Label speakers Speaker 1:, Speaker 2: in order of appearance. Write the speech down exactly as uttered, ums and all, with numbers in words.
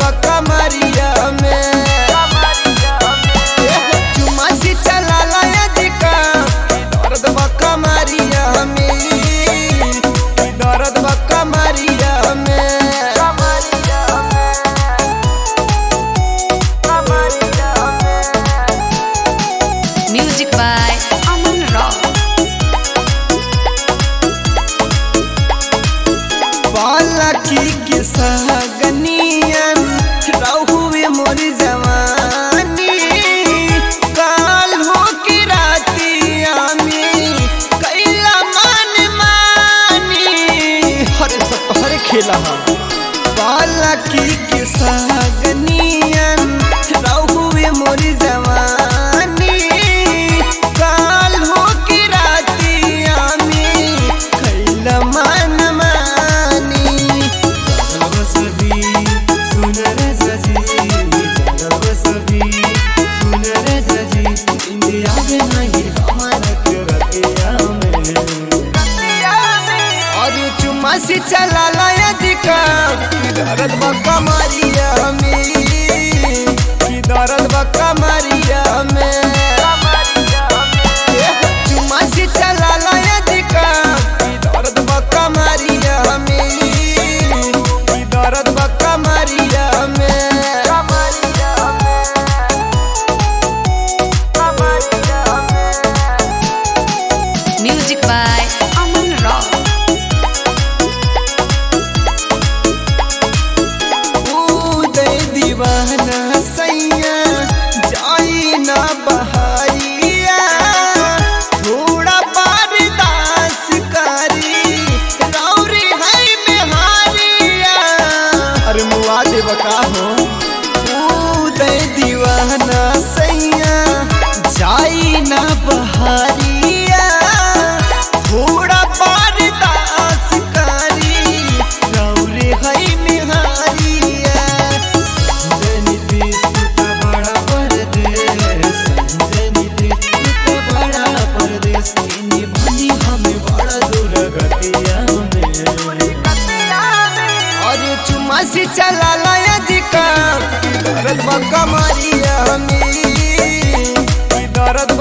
Speaker 1: बा कमरिया में चुमा से चला लाया दिका दर्द बा कमरिया में दर्द बा कमरिया में
Speaker 2: Music by Aman Rock.
Speaker 1: Balki के सहगनियन रहुए मोर जवानी काल हो के रातिया में कैला मन मानी हरे सब हरे खेला बालकी के सहगनियन रहुए मोर जवानी काल हो के रातिया में कैला मन से चला लाया दिका दर्द बा कमरिया में दर्द बा कमरिया में चुमा से चला लाया दिका दर्द बा कमरिया में दर्द बा कमरिया में
Speaker 2: Music by Aman Rock.
Speaker 1: दीवाना सैया जाई ना बहारिया थोड़ा बर्दास करी रौरी है बिहारिया अरे मुआ दे बका हो दे दीवाना सैया जाई ना बहारिया थोड़ा बर्दास करी रौरी है बिहारिया चुमा से चला लाया दिका दर्द बा कमरिया में दर्द